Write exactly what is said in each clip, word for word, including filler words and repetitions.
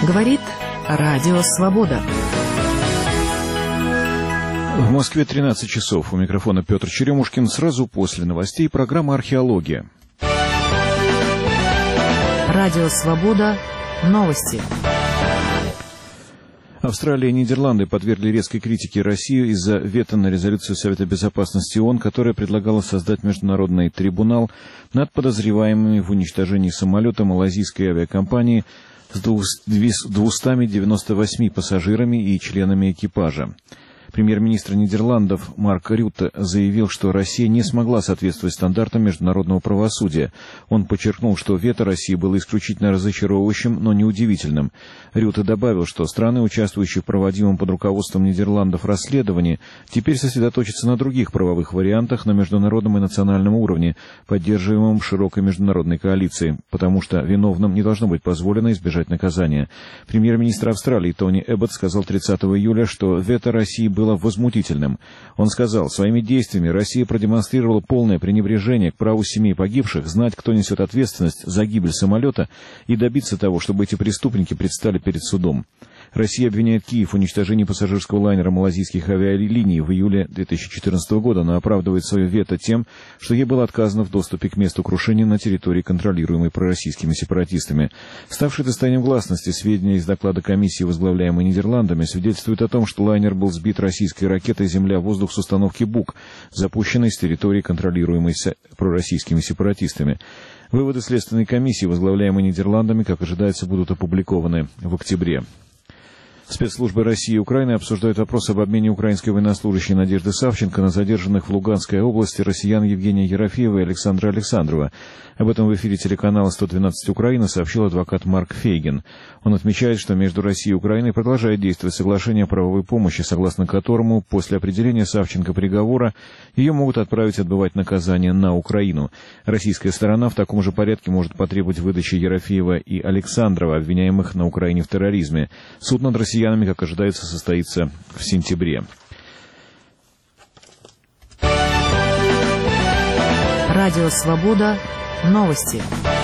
Говорит Радио Свобода. В Москве тринадцать часов. У микрофона Петр Черемушкин. Сразу после новостей программа «Археология». Радио Свобода. Новости. Австралия и Нидерланды подвергли резкой критике Россию из-за вето на резолюцию Совета Безопасности ООН, которая предлагала создать международный трибунал над подозреваемыми в уничтожении самолета малайзийской авиакомпании с двумястами девяноста восьмью пассажирами и членами экипажа. Премьер-министр Нидерландов Марк Рютте заявил, что Россия не смогла соответствовать стандартам международного правосудия. Он подчеркнул, что вето России было исключительно разочаровывающим, но неудивительным. Рютте добавил, что страны, участвующие в проводимом под руководством Нидерландов расследовании, теперь сосредоточатся на других правовых вариантах на международном и национальном уровне, поддерживаемом широкой международной коалицией, потому что виновным не должно быть позволено избежать наказания. Премьер-министр Австралии Тони Эбботт сказал тридцатого июля, что вето России было возмутительным. Он сказал, своими действиями Россия продемонстрировала полное пренебрежение к праву семей погибших, знать, кто несет ответственность за гибель самолета, и добиться того, чтобы эти преступники предстали перед судом. Россия обвиняет Киев в уничтожении пассажирского лайнера малайзийских авиалиний в июле две тысячи четырнадцатого года, но оправдывает свое вето тем, что ей было отказано в доступе к месту крушения на территории, контролируемой пророссийскими сепаратистами. Ставшие достоянием гласности сведения из доклада комиссии, возглавляемой Нидерландами, свидетельствуют о том, что лайнер был сбит российской ракетой «Земля-воздух» с установки «Бук», запущенной с территории, контролируемой пророссийскими сепаратистами. Выводы Следственной комиссии, возглавляемой Нидерландами, как ожидается, будут опубликованы в октябре. Спецслужбы России и Украины обсуждают вопрос об обмене украинской военнослужащей Надежды Савченко на задержанных в Луганской области россиян Евгения Ерофеева и Александра Александрова. Об этом в эфире телеканала сто двенадцать Украина сообщил адвокат Марк Фейгин. Он отмечает, что между Россией и Украиной продолжает действовать соглашение о правовой помощи, согласно которому после определения Савченко приговора ее могут отправить отбывать наказание на Украину. Российская сторона в таком же порядке может потребовать выдачи Ерофеева и Александрова, обвиняемых на Украине в терроризме. Суд над россиянами, как ожидается, состоится в сентябре. Радио Свобода. Новости.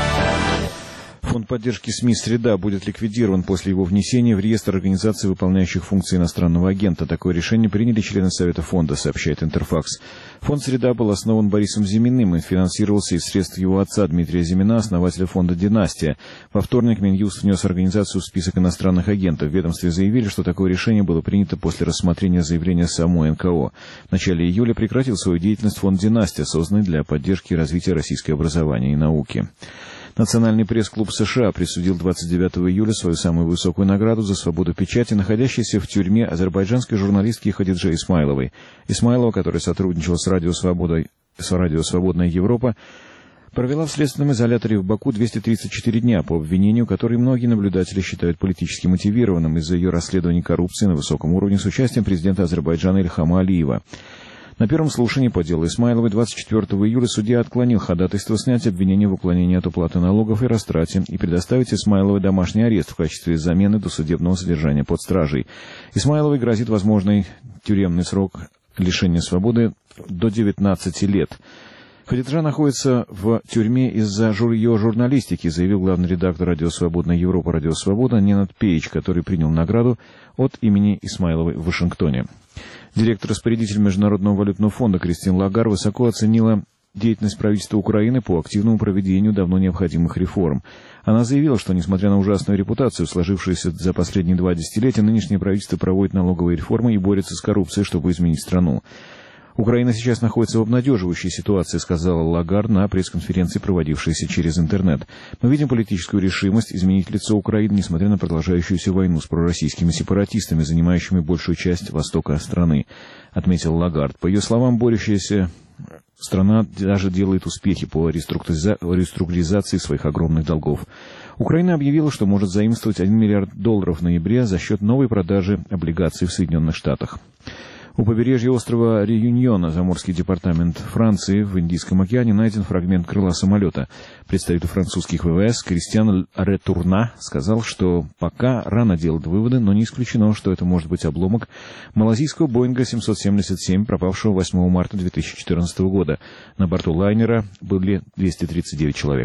Фонд поддержки СМИ «Среда» будет ликвидирован после его внесения в реестр организаций, выполняющих функции иностранного агента. Такое решение приняли члены Совета фонда, сообщает Интерфакс. Фонд «Среда» был основан Борисом Зиминым и финансировался из средств его отца Дмитрия Зимина, основателя фонда «Династия». Во вторник Минюст внес организацию в список иностранных агентов. В ведомстве заявили, что такое решение было принято после рассмотрения заявления самой эн ка о. В начале июля прекратил свою деятельность фонд «Династия», созданный для поддержки и развития российского образования и науки. Национальный пресс-клуб США присудил двадцать девятого июля свою самую высокую награду за свободу печати, находящейся в тюрьме азербайджанской журналистки Хадидже Исмайловой. Исмайлова, которая сотрудничала с Радио Свободой, с Радио Свободная Европа, провела в следственном изоляторе в Баку двести тридцать четыре дня по обвинению, которое многие наблюдатели считают политически мотивированным из-за ее расследований коррупции на высоком уровне с участием президента Азербайджана Ильхама Алиева. На первом слушании по делу Исмайловой двадцать четвертого июля судья отклонил ходатайство снять обвинение в уклонении от уплаты налогов и растрате и предоставить Исмайловой домашний арест в качестве замены досудебного содержания под стражей. Исмайловой грозит возможный тюремный срок лишения свободы до девятнадцати лет. Хадиджа находится в тюрьме из-за жур... ее журналистики, заявил главный редактор Радио Свободная Европа «Радио Свобода» Ненад Пейдж, который принял награду от имени Исмайловой в Вашингтоне. Директор-распорядитель Международного валютного фонда Кристин Лагар высоко оценила деятельность правительства Украины по активному проведению давно необходимых реформ. Она заявила, что, несмотря на ужасную репутацию, сложившуюся за последние два десятилетия, нынешнее правительство проводит налоговые реформы и борется с коррупцией, чтобы изменить страну. «Украина сейчас находится в обнадеживающей ситуации», — сказала Лагард на пресс-конференции, проводившейся через интернет. «Мы видим политическую решимость изменить лицо Украины, несмотря на продолжающуюся войну с пророссийскими сепаратистами, занимающими большую часть востока страны», — отметил Лагард. По ее словам, борющаяся страна даже делает успехи по реструктуризации своих огромных долгов. Украина объявила, что может заимствовать один миллиард долларов в ноябре за счет новой продажи облигаций в Соединенных Штатах. У побережья острова Реюньона, Заморский департамент Франции, в Индийском океане найден фрагмент крыла самолета. Представитель французских вэ вэ эс Кристиан Ретурна сказал, что пока рано делать выводы, но не исключено, что это может быть обломок малазийского Боинга семьсот семьдесят семь, пропавшего восьмого марта две тысячи четырнадцатого года. На борту лайнера были двести тридцать девять человек.